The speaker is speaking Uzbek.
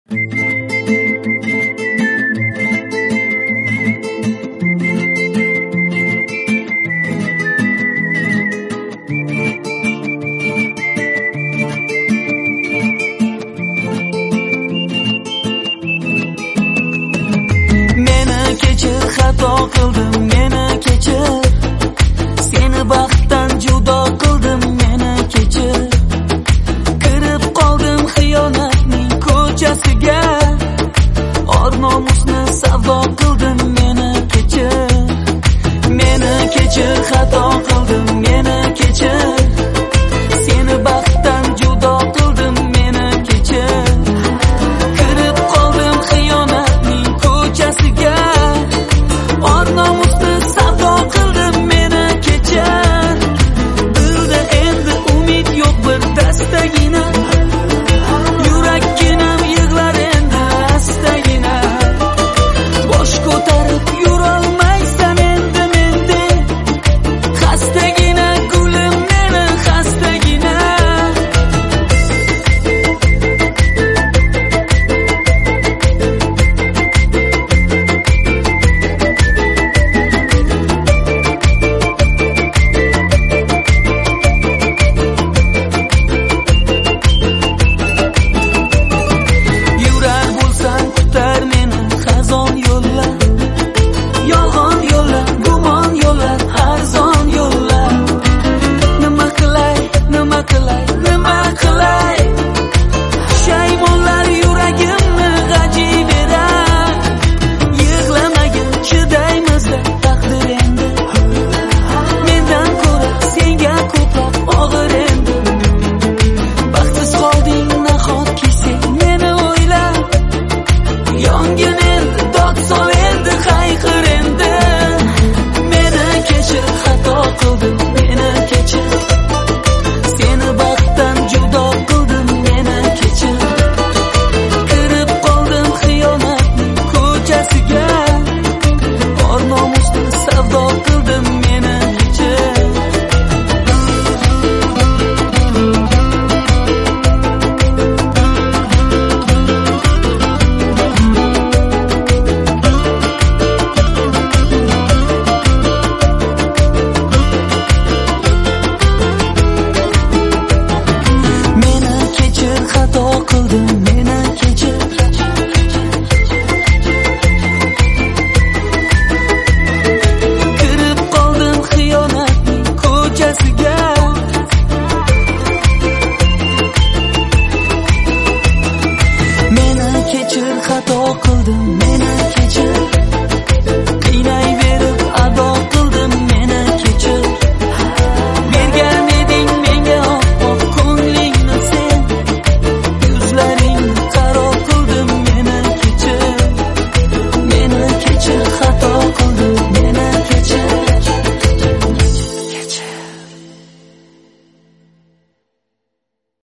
Xato qildim, meni kechir. Seni baxtdan judo qildim, meni kechir. Kirib qoldim xiyonatning ko'chasiga. Or nomusni savdo qildim, meni kechir. Meni kechir, xato qildim, meni kechir. Seni baxtdan judo qildim, meni kechir. Kirib qoldim xiyonatning ko'chasiga. Or nomusni savdo qildim, meni kechir. Dilda endi umid yo'q bir dastagina. Yurakkinam yig'lar endi astagina. Bosh ko'tarib yurolmaysan endi mendek. Xastagina gulim meni xastagina. Yurar bo'lsang kutar meni xazon yo'llar. Yolg'on yo'llar, gumon yo'llar, arzon yo'llar. Nima qilay, nima qilay, nima qilay? Shaymonlar yuragimni g'aji berar. Yig'lamagin, chidaymiz-da taqdir endi. Mendan ko'ra senga ko'proq og'ir endi. Baxtsiz qolding nahotki sen meni o'ylab. Yongin endi, dod sol endi, hayqir endi. Meni kechir, xato qildim, meni kechir. Seni baxtdan judo qildim, meni kechir. Kirib qoldim xiyonatning ko'chasiga. Or nomusni savdo qildim, meni kechir. Meni kechir, xato qildim, meni kechir. Kirib qoldim xiyonatning ko'chasiga. Meni kechir, xato qildim, meni